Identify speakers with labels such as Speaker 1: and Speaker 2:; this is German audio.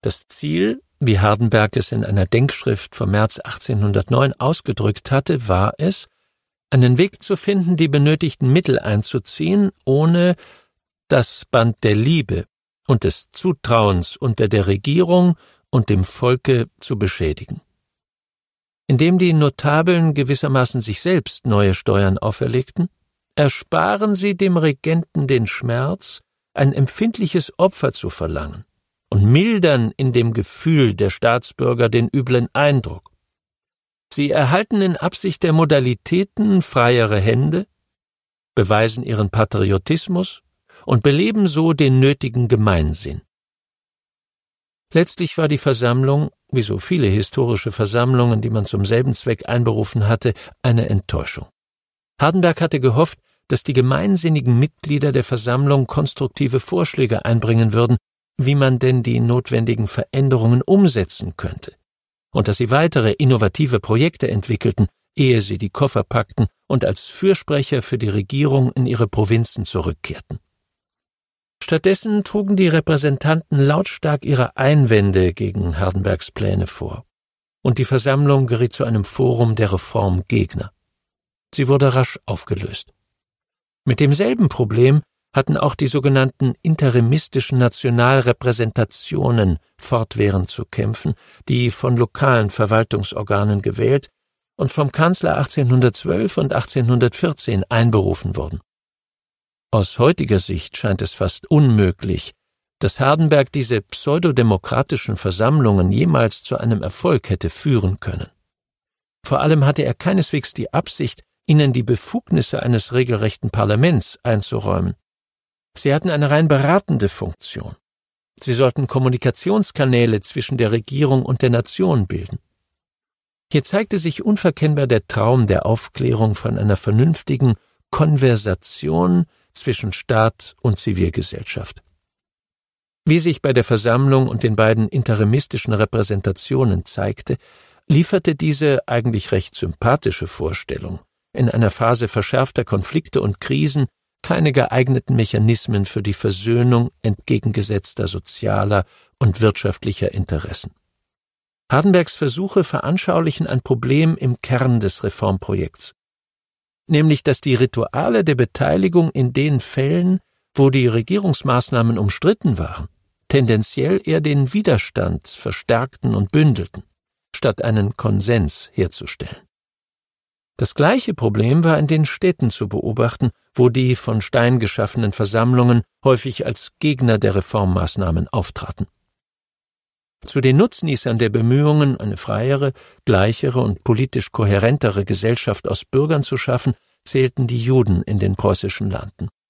Speaker 1: Das Ziel, wie Hardenberg es in einer Denkschrift vom März 1809 ausgedrückt hatte, war es, einen Weg zu finden, die benötigten Mittel einzuziehen, ohne das Band der Liebe und des Zutrauens unter der Regierung und dem Volke zu beschädigen. Indem die Notabeln gewissermaßen sich selbst neue Steuern auferlegten, ersparen sie dem Regenten den Schmerz, ein empfindliches Opfer zu verlangen, und mildern in dem Gefühl der Staatsbürger den üblen Eindruck. Sie erhalten in Absicht der Modalitäten freiere Hände, beweisen ihren Patriotismus und beleben so den nötigen Gemeinsinn. Letztlich war die Versammlung, wie so viele historische Versammlungen, die man zum selben Zweck einberufen hatte, eine Enttäuschung. Hardenberg hatte gehofft, dass die gemeinsinnigen Mitglieder der Versammlung konstruktive Vorschläge einbringen würden, wie man denn die notwendigen Veränderungen umsetzen könnte, und dass sie weitere innovative Projekte entwickelten, ehe sie die Koffer packten und als Fürsprecher für die Regierung in ihre Provinzen zurückkehrten. Stattdessen trugen die Repräsentanten lautstark ihre Einwände gegen Hardenbergs Pläne vor, und die Versammlung geriet zu einem Forum der Reformgegner. Sie wurde rasch aufgelöst. Mit demselben Problem hatten auch die sogenannten interimistischen Nationalrepräsentationen fortwährend zu kämpfen, die von lokalen Verwaltungsorganen gewählt und vom Kanzler 1812 und 1814 einberufen wurden. Aus heutiger Sicht scheint es fast unmöglich, dass Hardenberg diese pseudodemokratischen Versammlungen jemals zu einem Erfolg hätte führen können. Vor allem hatte er keineswegs die Absicht, ihnen die Befugnisse eines regelrechten Parlaments einzuräumen. Sie hatten eine rein beratende Funktion. Sie sollten Kommunikationskanäle zwischen der Regierung und der Nation bilden. Hier zeigte sich unverkennbar der Traum der Aufklärung von einer vernünftigen Konversation zwischen Staat und Zivilgesellschaft. Wie sich bei der Versammlung und den beiden interimistischen Repräsentationen zeigte, lieferte diese eigentlich recht sympathische Vorstellung in einer Phase verschärfter Konflikte und Krisen keine geeigneten Mechanismen für die Versöhnung entgegengesetzter sozialer und wirtschaftlicher Interessen. Hardenbergs Versuche veranschaulichen ein Problem im Kern des Reformprojekts, nämlich dass die Rituale der Beteiligung in den Fällen, wo die Regierungsmaßnahmen umstritten waren, tendenziell eher den Widerstand verstärkten und bündelten, statt einen Konsens herzustellen. Das gleiche Problem war in den Städten zu beobachten, wo die von Stein geschaffenen Versammlungen häufig als Gegner der Reformmaßnahmen auftraten. Zu den Nutznießern der Bemühungen, eine freiere, gleichere und politisch kohärentere Gesellschaft aus Bürgern zu schaffen, zählten die Juden in den preußischen Landen.